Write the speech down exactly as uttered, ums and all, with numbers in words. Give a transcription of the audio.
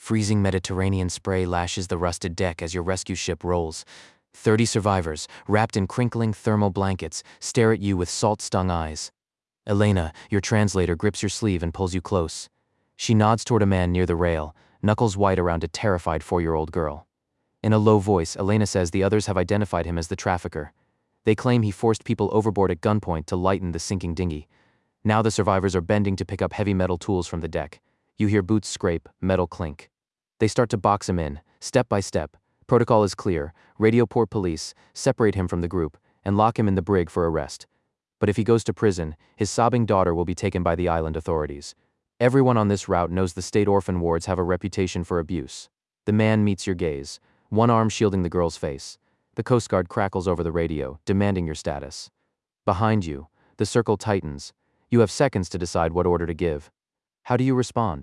Freezing Mediterranean spray lashes the rusted deck as your rescue ship rolls. Thirty survivors, wrapped in crinkling thermal blankets, stare at you with salt-stung eyes. Elena, your translator, grips your sleeve and pulls you close. She nods toward a man near the rail, knuckles white around a terrified four-year-old girl. In a low voice, Elena says the others have identified him as the trafficker. They claim he forced people overboard at gunpoint to lighten the sinking dinghy. Now the survivors are bending to pick up heavy metal tools from the deck. You hear boots scrape, metal clink. They start to box him in, step by step. Protocol is clear: radio port police, separate him from the group, and lock him in the brig for arrest. But if he goes to prison, his sobbing daughter will be taken by the island authorities. Everyone on this route knows the state orphan wards have a reputation for abuse. The man meets your gaze, one arm shielding the girl's face. The Coast Guard crackles over the radio, demanding your status. Behind you, the circle tightens. You have seconds to decide what order to give. How do you respond?